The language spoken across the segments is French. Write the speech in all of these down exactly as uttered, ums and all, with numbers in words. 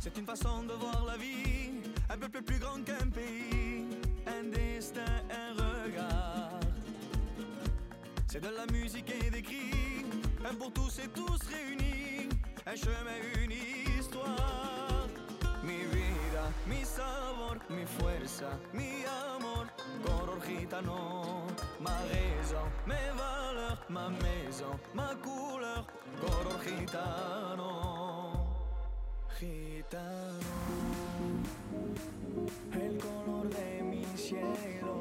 C'est une façon de voir la vie, un peuple plus grand qu'un pays, un destin, un regard. C'est de la musique et des cris, un pour tous et tous réunis, un chemin, une histoire. Mi vida, mi sabor, mi fuerza, mi amor, color gitano. Ma raison, mes valeurs, ma maison, ma couleur, color gitano. Gitano, el color de mi cielo.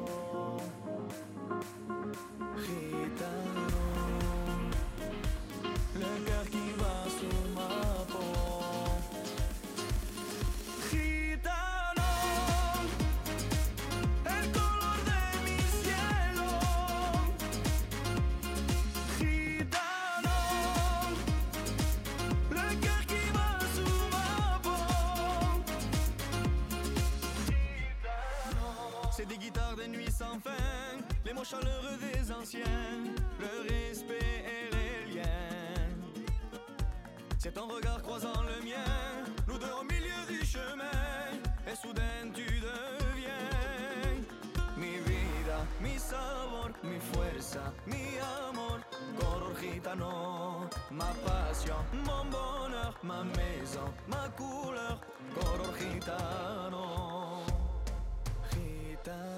Gitano, le cœur qui bat sur ma peau. Gitano, el color de mi cielo. Gitano, le cœur qui bat sur ma peau. Gitano, c'est des guitares de nuit sans fin, les mots chaleureux des anciens, le respect et les liens. C'est ton regard croisant le mien, nous deux au milieu du chemin, et soudain tu deviens mi vida, mi sabor, mi fuerza, mi amor, color gitano. Ma passion, mon bonheur, ma maison, ma couleur, color gitano. Gitano.